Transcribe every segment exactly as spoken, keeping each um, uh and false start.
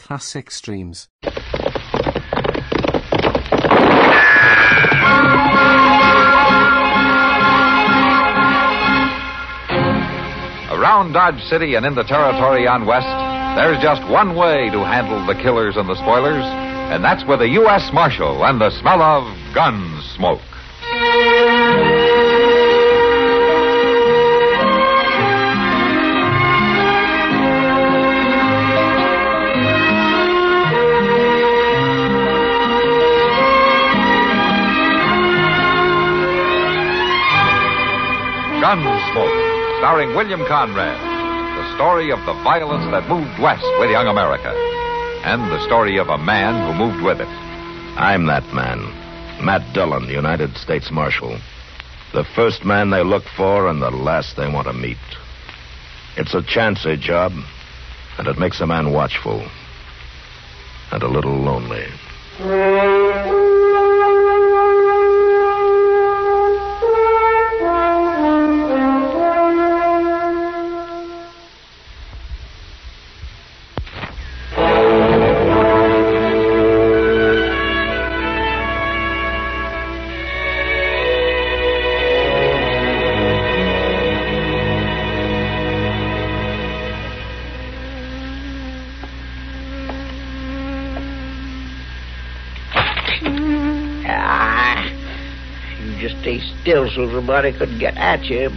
classic streams. Around Dodge City and in the territory on West, there's just one way to handle the killers and the spoilers, and that's with a U S Marshal and the smell of gun smoke. Gunsmoke, starring William Conrad. The story of the violence that moved west with young America. And the story of a man who moved with it. I'm that man. Matt Dillon, United States Marshal. The first man they look for and the last they want to meet. It's a chancy job, and it makes a man watchful. And a little lonely. Still so somebody could get at you.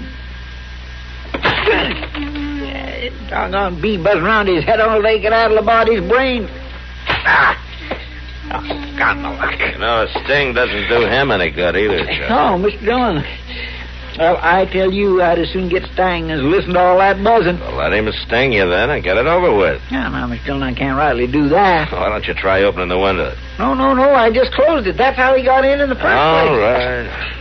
Doggone bee buzzing around his head all they get out of the body's brain. Ah! Oh, God, no luck. You know, a sting doesn't do him any good either, Chuck. Oh, Mister Dillon. Well, I tell you, I'd as soon get stung as listen to all that buzzing. Well, let him sting you then and get it over with. Yeah, now, Mister Dillon, I can't rightly do that. Why don't you try opening the window? No, no, no, I just closed it. That's how he got in in the first all place. All right.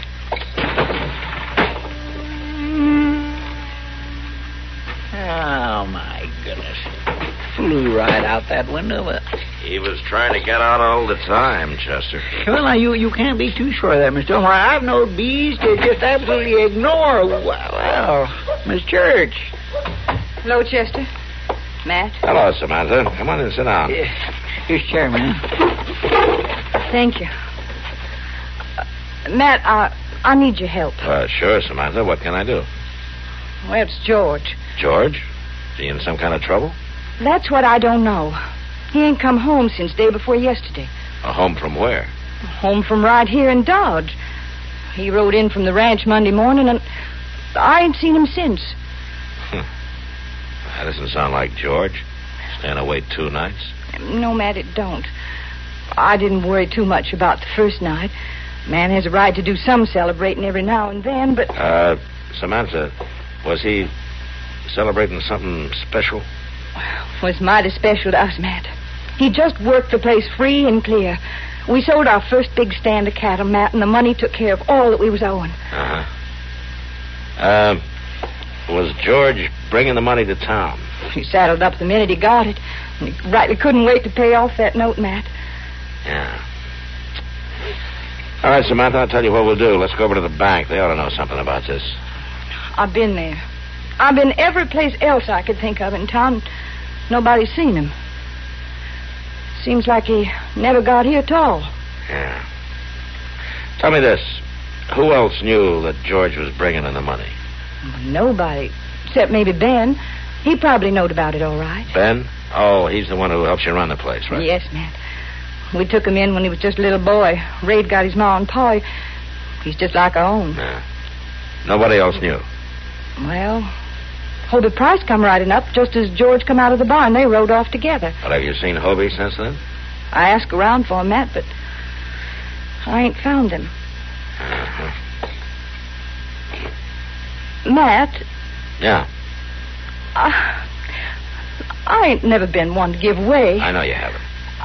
Oh, my goodness. Flew right out that window. But... He was trying to get out all the time, Chester. Well, now, you, you can't be too sure of that, Mister Dillon. Why, I've known bees to just absolutely ignore, well, well, Miss Church. Hello, Chester. Matt. Hello, Samantha. Come on and sit down. Yeah. Here's chair, man. Thank you. Uh, Matt, I, I need your help. Uh, sure, Samantha. What can I do? Well, it's George. George? Is he in some kind of trouble? That's what I don't know. He ain't come home since day before yesterday. Uh, home from where? Home from right here in Dodge. He rode in from the ranch Monday morning, and I ain't seen him since. That doesn't sound like George. Staying away two nights. No, Matt, it don't. I didn't worry too much about the first night. Man has a right to do some celebrating every now and then, but... Uh, Samantha, was he celebrating something special? Well, it was mighty special to us, Matt. He just worked the place free and clear. We sold our first big stand of cattle, Matt, and the money took care of all that we was owing. Uh-huh. Uh, was George bringing the money to town? He saddled up the minute he got it. And he rightly couldn't wait to pay off that note, Matt. Yeah. All right, Samantha, I'll tell you what we'll do. Let's go over to the bank. They ought to know something about this. I've been there. I've been every place else I could think of in town. Nobody's seen him. Seems like he never got here at all. Yeah. Tell me this. Who else knew that George was bringing in the money? Nobody. Except maybe Ben. He probably knowed about it all right. Ben? Oh, he's the one who helps you run the place, right? Yes, Matt. We took him in when he was just a little boy. Ray'd got his ma and pa. He's just like our own. Yeah. Nobody else knew? Well, Hobie Price come riding up just as George come out of the barn. They rode off together. But have you seen Hobie since then? I asked around for him, Matt, but I ain't found him. Uh-huh. Matt? Yeah? I, I ain't never been one to give way. I know you haven't.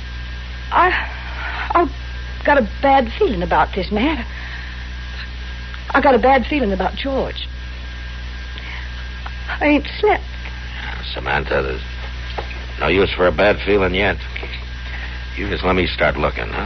I, I've got a bad feeling about this, Matt. I got a bad feeling about George. I ain't slept. Samantha, there's no use for a bad feeling yet. You just let me start looking, huh?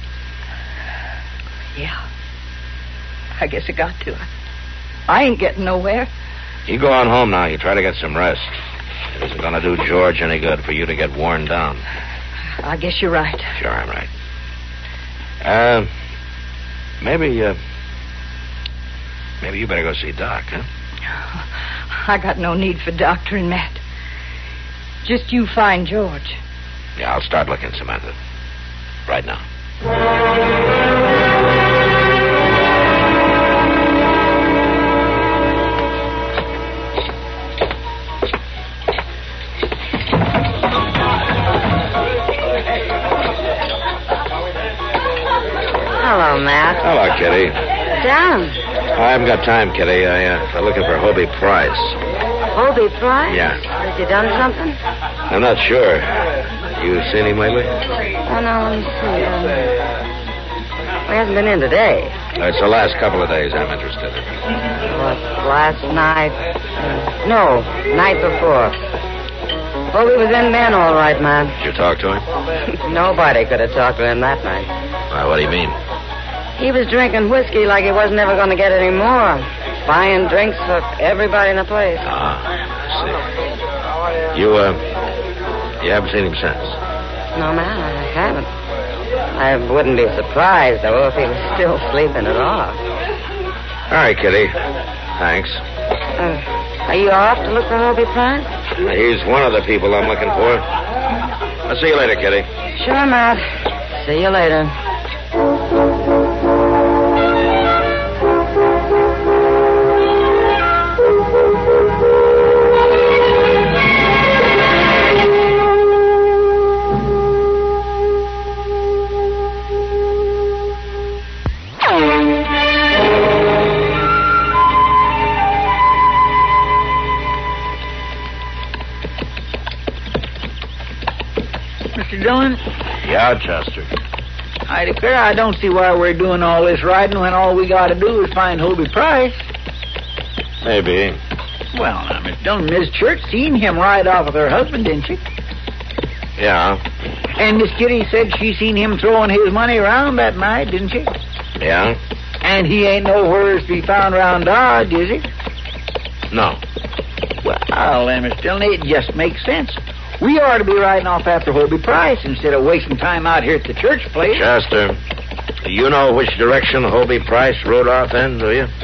Yeah. I guess I got to. I, I ain't getting nowhere. You go on home now. You try to get some rest. It isn't going to do George any good for you to get worn down. I guess you're right. Sure, I'm right. Uh, maybe, uh, maybe you better go see Doc, huh? I got no need for doctoring, Matt. Just you find George. Yeah, I'll start looking, Samantha. Right now. Hello, Matt. Hello, Kitty. Down. I haven't got time, Kitty. I, uh, I'm looking for Hobie Price. Hobie Price? Yeah. Has he done something? I'm not sure. You seen him lately? Oh, no, let me see. Um, well, he hasn't been in today. Uh, it's the last couple of days I'm interested in. What, last night? Uh, no, night before. Hobie was in then, all right, man. Did you talk to him? Nobody could have talked to him that night. Well, what do you mean? He was drinking whiskey like he wasn't ever going to get any more. Buying drinks for everybody in the place. Ah, I see. You, uh, you haven't seen him since? No, man, I haven't. I wouldn't be surprised, though, if he was still sleeping it off. All right, Kitty. Thanks. Uh, are you off to look for Hobie Price? He's one of the people I'm looking for. I'll see you later, Kitty. Sure, Matt. See you later. Mister Dillon? Yeah, Chester. I declare I don't see why we're doing all this riding when all we got to do is find Hobie Price. Maybe. Well, now, Miss Dillon, Miss Church seen him ride off with her husband, didn't she? Yeah. And Miss Kitty said she seen him throwing his money around that night, didn't she? Yeah? And he ain't nowhere to be found around Dodge, is he? No. Well, then, Miss Dillon, it just makes sense. We ought to be riding off after Hobie Price instead of wasting time out here at the church place. Chester, do you know which direction Hobie Price rode off in, do you?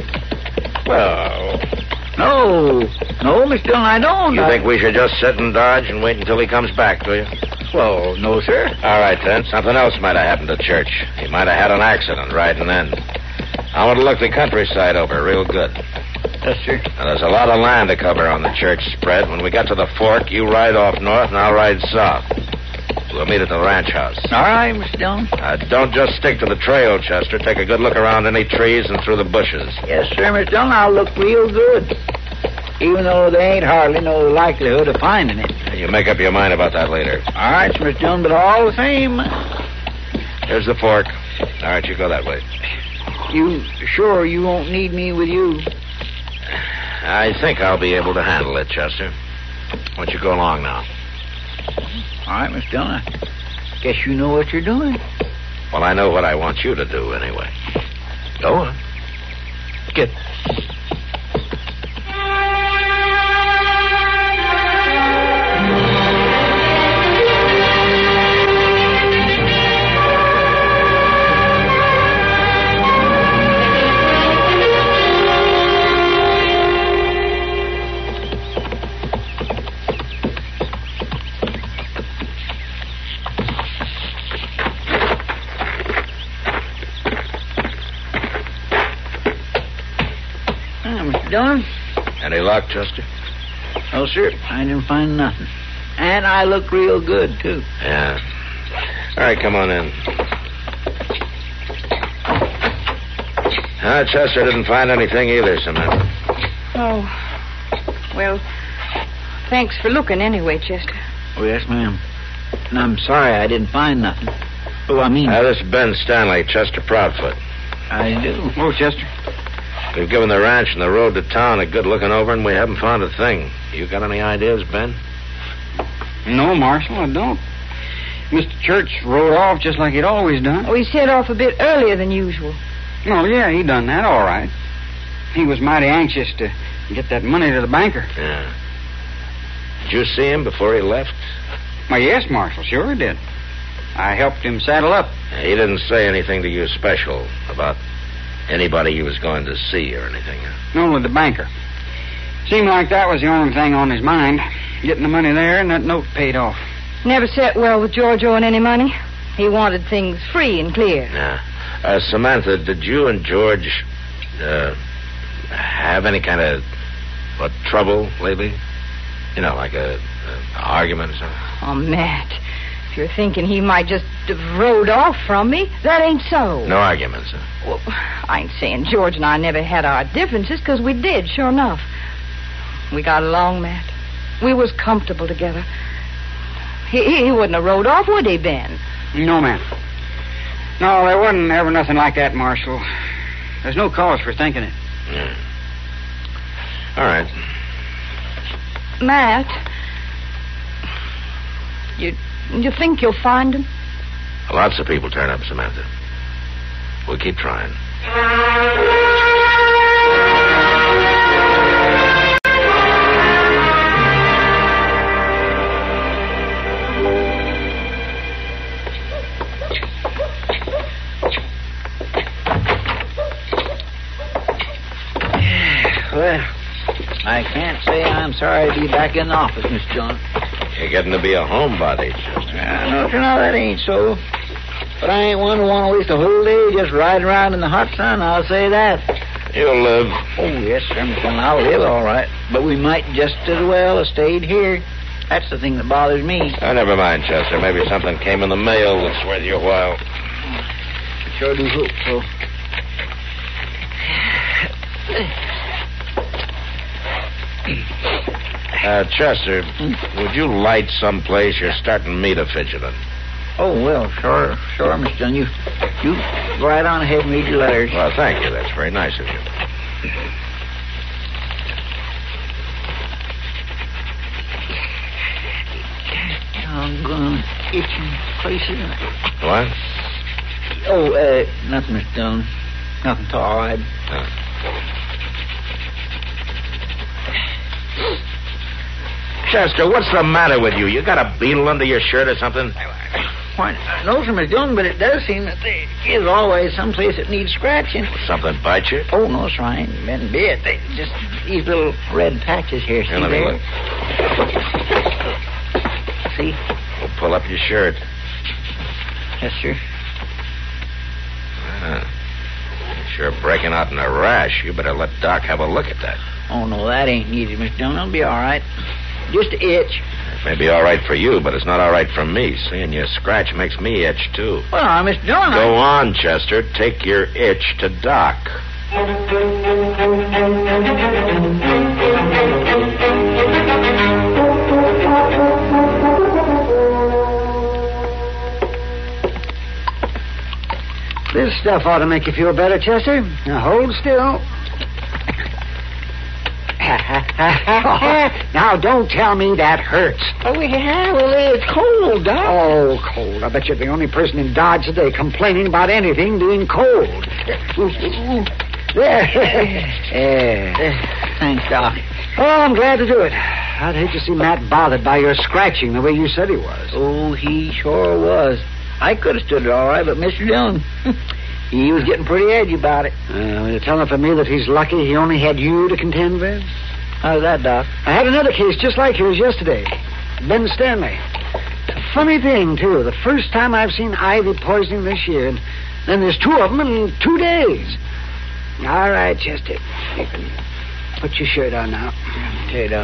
Well, no. No, Miss Dillon, I don't. You I... think we should just sit and dodge and wait until he comes back, do you? Well, no, sir. All right, then. Something else might have happened to church. He might have had an accident riding in. I want to look the countryside over real good. Yes, sir. Now, there's a lot of land to cover on the church spread. When we get to the fork, you ride off north and I'll ride south. We'll meet at the ranch house. All right, Mister Dillon. Uh, don't just stick to the trail, Chester. Take a good look around any trees and through the bushes. Yes, sir, Mister Dillon. I'll look real good. Even though there ain't hardly no likelihood of finding it. You make up your mind about that later. All right, Mister Dillon, but all the same... Here's the fork. All right, you go that way. You sure you won't need me with you? I think I'll be able to handle it, Chester. Why don't you go along now? All right, Mister Dillon. I guess you know what you're doing. Well, I know what I want you to do, anyway. Go on. Get. Dillon? Any luck, Chester? No, sir. I didn't find nothing. And I look real good, too. Yeah. All right, come on in. Ah, Chester didn't find anything either, Samantha. Oh. Well, thanks for looking anyway, Chester. Oh, yes, ma'am. And I'm sorry I didn't find nothing. Oh, I mean... Uh, this is Ben Stanley, Chester Proudfoot. I do. Oh, Chester. We've given the ranch and the road to town a good looking over, and we haven't found a thing. You got any ideas, Ben? No, Marshal, I don't. Mister Church rode off just like he'd always done. Oh, he set off a bit earlier than usual. Oh, yeah, he done that all right. He was mighty anxious to get that money to the banker. Yeah. Did you see him before he left? Why, yes, Marshal, sure did. I helped him saddle up. He didn't say anything to you special about anybody he was going to see or anything. Huh? Only the banker. Seemed like that was the only thing on his mind. Getting the money there and that note paid off. Never sat well with George owing any money. He wanted things free and clear. Yeah. Uh, Samantha, did you and George uh, have any kind of what, trouble lately? You know, like a, a argument or something? Oh, Matt, if you're thinking he might just have rode off from me, that ain't so. No arguments, huh? Well, I ain't saying George and I never had our differences, because we did, sure enough. We got along, Matt. We was comfortable together. He, he wouldn't have rode off, would he, Ben? No, ma'am. No, there wasn't ever nothing like that, Marshal. There's no cause for thinking it. Yeah. All right. Matt, you you think you'll find him? Lots of people turn up, Samantha. We'll keep trying. Well, I can't say I'm sorry to be back in the office, Miss John. You're getting to be a homebody, Chester. Uh, no, no, that ain't so. But I ain't one who want to waste a whole day just riding around in the hot sun, I'll say that. You'll live. Oh, yes, sir, Miss John, I'll live all right. But we might just as well have stayed here. That's the thing that bothers me. Oh, never mind, Chester. Maybe something came in the mail that's worth your while. I sure do hope so. Uh, Chester, would you light someplace? You're starting me to fidgeting. Oh, well, sure, sure, Miss John. You, you go right on ahead and read your letters. Well, thank you. That's very nice of you. Doggone itching places. What? Oh, uh, nothing, Miss John. Nothing at all. I'd... Uh. Chester, what's the matter with you? You got a beetle under your shirt or something? Why, no, sir, Miss Jones, but it does seem that there is always someplace that needs scratching. Something bite you? Oh, no, sir, I ain't been bit. They just these little red patches here. See Here, let me there? look. See? Well, pull up your shirt. Yes, sir. Ah. Sure breaking out in a rash. You better let Doc have a look at that. Oh, no, that ain't needed, Miss Jones. It'll be all right. Just an itch. It may be all right for you, but it's not all right for me. Seeing you scratch makes me itch, too. Well, Miss Jones... Go I... on, Chester. Take your itch to Doc. This stuff ought to make you feel better, Chester. Now, hold still. Now, don't tell me that hurts. Oh, yeah, well, it's cold, Doc. Oh, cold. I bet you're the only person in Dodge today complaining about anything being cold. There. Yeah. Thanks, Doc. Oh, I'm glad to do it. I'd hate to see Matt bothered by your scratching the way you said he was. Oh, he sure was. I could have stood it all right, but Mister Dillon, he was getting pretty edgy about it. Uh, you're telling for me that he's lucky he only had you to contend with? How's that, Doc? I had another case just like yours yesterday. Ben Stanley. It's a funny thing, too. The first time I've seen ivy poisoning this year, and then there's two of them in two days. All right, Chester. You can put your shirt on now. Okay, Doc.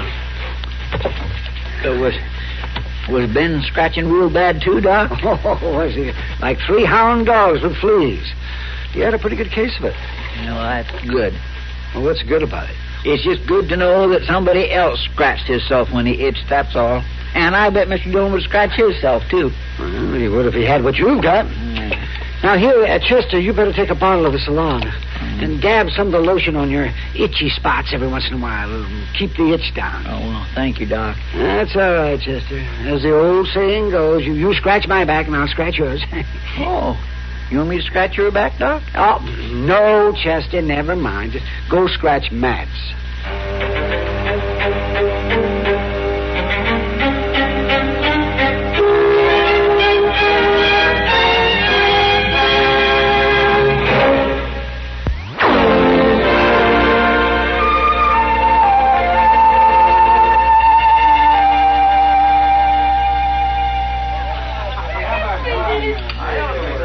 So was, was Ben scratching real bad, too, Doc? Oh, was he? Like three hound dogs with fleas. You had a pretty good case of it. No, that's good. Well, what's good about it? It's just good to know that somebody else scratched himself when he itched, that's all. And I bet Mister Dillon would scratch himself, too. Well, he would if he had what you've got. Mm. Now, here, at Chester, you better take a bottle of the Salon mm. and dab some of the lotion on your itchy spots every once in a while. It'll keep the itch down. Oh, well, thank you, Doc. That's all right, Chester. As the old saying goes, you, you scratch my back and I'll scratch yours. Oh, you want me to scratch your back, Doc? Oh, no, Chester, never mind. Just go scratch Matt's.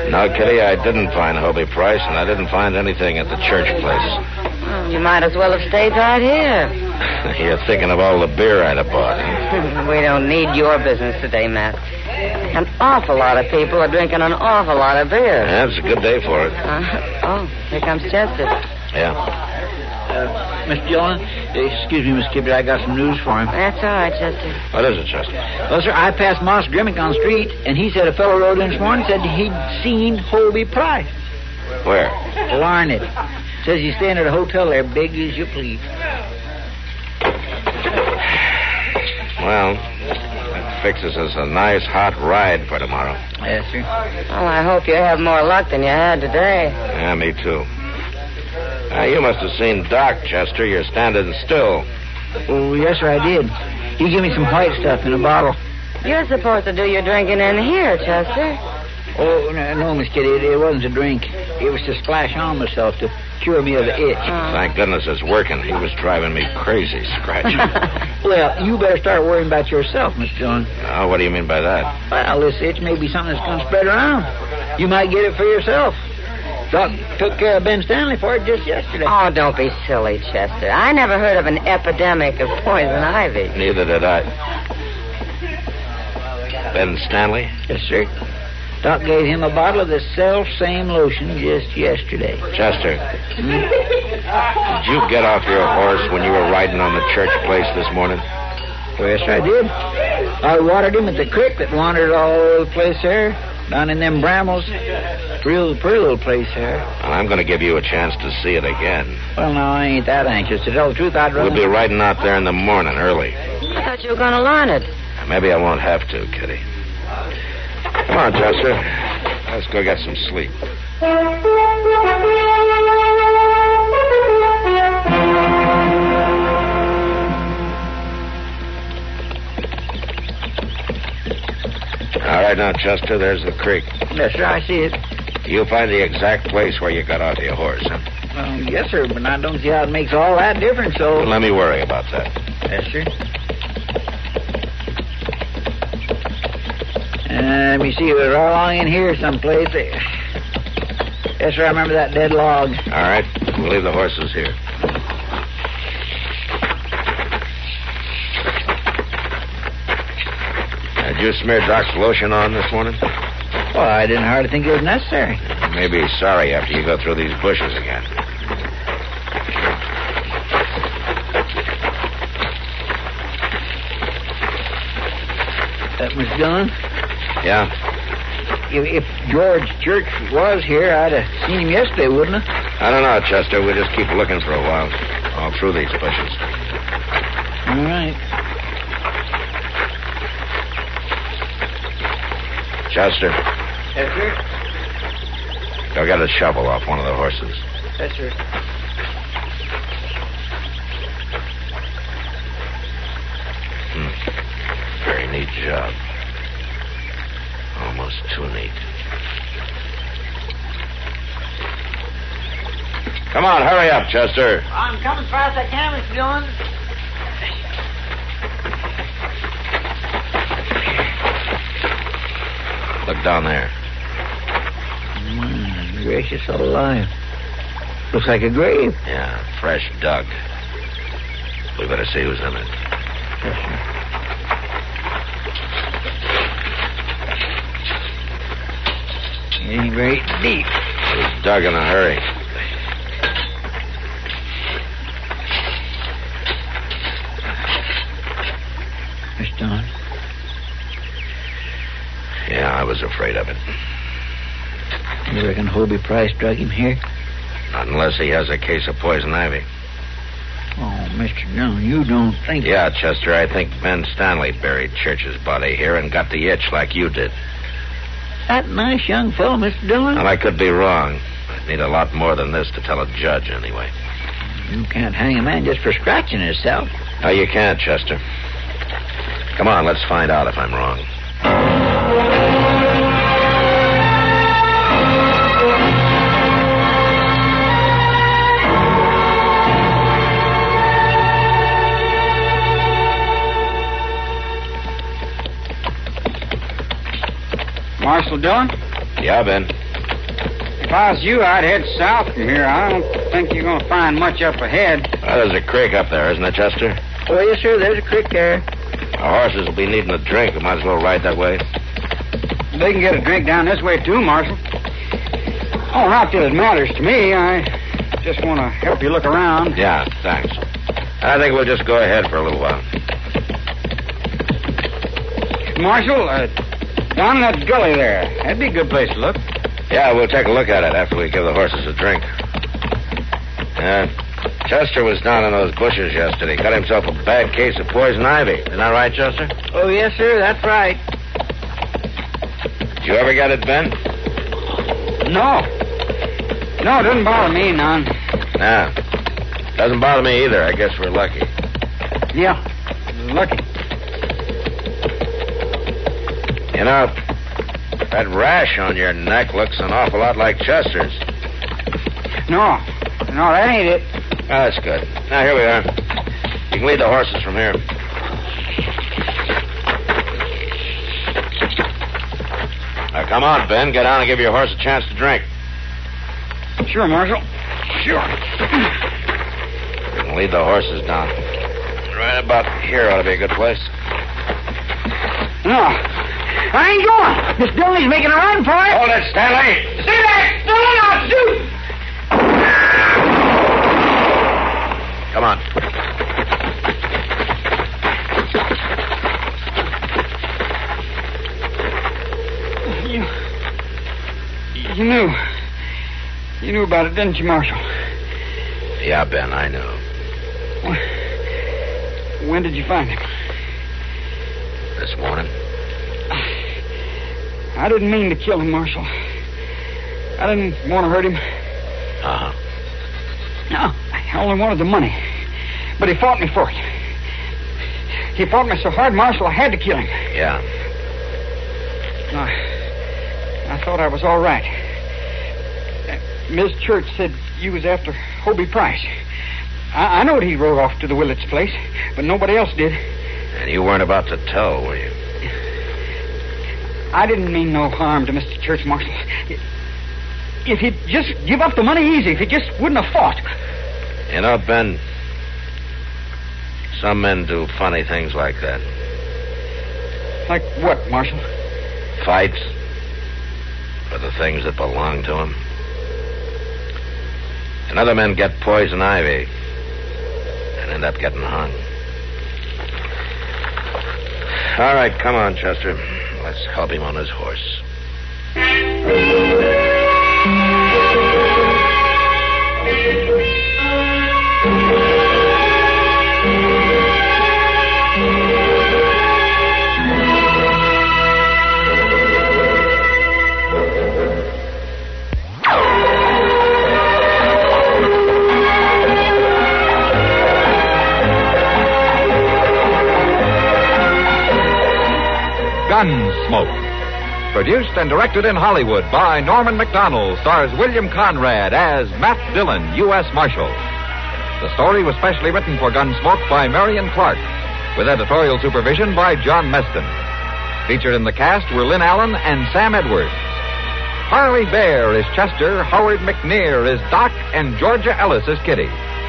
No, Kitty, I didn't find Hobie Price, and I didn't find anything at the church place. Well, you might as well have stayed right here. You're thinking of all the beer I'd have bought. We don't need your business today, Matt. An awful lot of people are drinking an awful lot of beer. Yeah, it's a good day for it. Uh, oh, here comes Chester. Yeah. Uh, Mister Dillon, excuse me, Miss Kibble, I got some news for him. That's all right, Chester. What is it, Chester? Well, sir, I passed Moss Grimmick on the street, and he said a fellow rode in this morning said he'd seen Hobie Price. Where? Larned. Says he's staying at a hotel there, big as you please. Well, that fixes us a nice hot ride for tomorrow. Yes, sir. Well, I hope you have more luck than you had today. Yeah, me too. Uh, you must have seen Doc, Chester. You're standing still. Oh, yes, sir, I did. He gave me some white stuff in a bottle. You're supposed to do your drinking in here, Chester. Oh, no, no Miss Kitty, it, it wasn't a drink. It was to splash on myself to cure me of the itch. Oh. Thank goodness it's working. He was driving me crazy, Scratch. Well, you better start worrying about yourself, Mister Dillon. Now, what do you mean by that? Well, this itch may be something that's going to spread around. You might get it for yourself. Doc took care of Ben Stanley for it just yesterday. Oh, don't be silly, Chester. I never heard of an epidemic of poison ivy. Neither did I. Ben Stanley? Yes, sir. Doc gave him a bottle of the self-same lotion just yesterday. Chester, Hmm? did you get off your horse when you were riding on the church place this morning? Oh, yes, sir, I did. I watered him at the creek that wandered all over the place there, down in them brambles. Real pretty little place there. Well, I'm going to give you a chance to see it again. Well, now, I ain't that anxious. To tell the truth, I'd rather... We'll be riding out there in the morning early. I thought you were going to learn it. Maybe I won't have to, Kitty. Come on, Chester. Let's go get some sleep. All right, now, Chester, there's the creek. Yes, sir, I see it. You find the exact place where you got off your horse, huh? Well, yes, sir, but I don't see how it makes all that difference, so... Well, let me worry about that. Yes, sir. Uh, let me see. It was right along in here someplace. Yes, sir, I remember that dead log. All right. We'll leave the horses here. Uh, did you smear Doc's lotion on this morning? Well, I didn't hardly think it was necessary. You may be sorry after you go through these bushes again. That was done? Yeah? If, if George Church was here, I'd have seen him yesterday, wouldn't I? I don't know, Chester. We'll just keep looking for a while. All through these bushes. All right. Chester, Yes, sir? go get a shovel off one of the horses. Yes, sir. Hmm. Very neat job. Almost too neat. Come on, hurry up, Chester. I'm coming as fast as I can, Mister Dillon. Look down there. My gracious alive. Looks like a grave. Yeah, fresh dug. We better see who's in it. Yes, sir. It ain't very deep. It was dug in a hurry. Mister Dillon. Yeah, I was afraid of it. You reckon Hobie Price drug him here? Not unless he has a case of poison ivy. Oh, Mister Dillon, you don't think... Yeah, Chester, I think Ben Stanley buried Church's body here and got the itch like you did. That nice young fellow, Mister Dillon? Well, I could be wrong. I'd need a lot more than this to tell a judge, anyway. You can't hang a man just for scratching himself. No, you can't, Chester. Come on, let's find out if I'm wrong. Marshal Dillon? Yeah, Ben. If I was you, I'd head south from here. I don't think you're going to find much up ahead. Well, there's a creek up there, isn't it, Chester? Oh, yes, sir. There's a creek there. Our horses will be needing a drink. We might as well ride that way. They can get a drink down this way, too, Marshal. Oh, not that it matters to me. I just want to help you look around. Yeah, thanks. I think we'll just go ahead for a little while. Marshal, uh, down in that gully there. That'd be a good place to look. Yeah, we'll take a look at it after we give the horses a drink. Yeah. Chester was down in those bushes yesterday. Got himself a bad case of poison ivy. Isn't that right, Chester? Oh, yes, sir. That's right. Did you ever get it, Ben? No. No, it doesn't bother me none. Yeah. Doesn't bother me either. I guess we're lucky. Yeah, lucky. You know, that rash on your neck looks an awful lot like Chester's. No. No, that ain't it. Oh, that's good. Now, here we are. You can lead the horses from here. Now, come on, Ben. Get down and give your horse a chance to drink. Sure, Marshal. Sure. You can lead the horses down. Right about here ought to be a good place. No. I ain't going. Miss Dillon's making a run for it. Hold it, Stanley. Stay back. Dillon, I'll shoot. Come on. You, you knew. You knew about it, didn't you, Marshal? Yeah, Ben, I knew. When did you find him? This morning. I didn't mean to kill him, Marshal. I didn't want to hurt him. Uh-huh. No, I only wanted the money. But he fought me for it. He fought me so hard, Marshal, I had to kill him. Yeah. I, I thought I was all right. Uh, Miss Church said you was after Hobie Price. I, I knowed he rode off to the Willits place, but nobody else did. And you weren't about to tell, were you? I didn't mean no harm to Mister Church, Marshal. If he'd just give up the money easy, if he just wouldn't have fought. You know, Ben, some men do funny things like that. Like what, Marshal? Fights for the things that belong to them. And other men get poison ivy and end up getting hung. All right, come on, Chester. Let's help him on his horse. Gunsmoke. Produced and directed in Hollywood by Norman Macdonald, stars William Conrad as Matt Dillon, U S Marshal. The story was specially written for Gunsmoke by Marion Clark, with editorial supervision by John Meston. Featured in the cast were Lynn Allen and Sam Edwards. Harley Bear is Chester, Howard McNear is Doc, and Georgia Ellis is Kitty.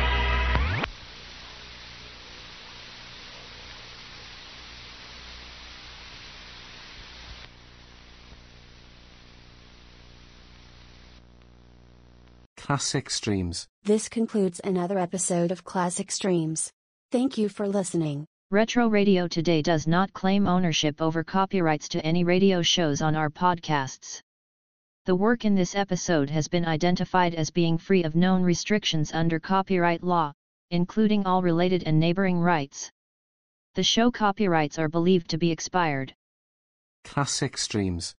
Classic Streams. This concludes another episode of Classic Streams. Thank you for listening. Retro Radio Today does not claim ownership over copyrights to any radio shows on our podcasts. The work in this episode has been identified as being free of known restrictions under copyright law, including all related and neighboring rights. The show copyrights are believed to be expired. Classic Streams.